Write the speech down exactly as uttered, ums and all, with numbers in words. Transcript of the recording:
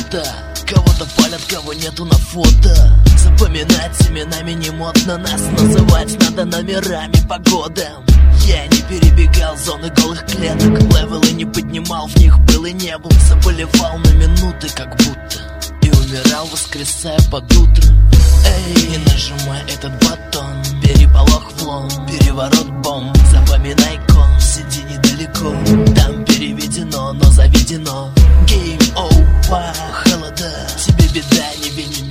кто-то, кого-то палят, кого нету на фото. Запоминать именами не модно, нас называть надо номерами по годам. Я не перебегал зоны голых клеток, левелы не поднимал, в них был и не был. Заболевал на минуты как будто и умирал, воскресая под утро. Эй, не нажимай этот батон, переполох влом, переворот бомб. Запоминай кон, сиди недалеко, там переведено, но заведено. Game over, холода, тебе беда, не вини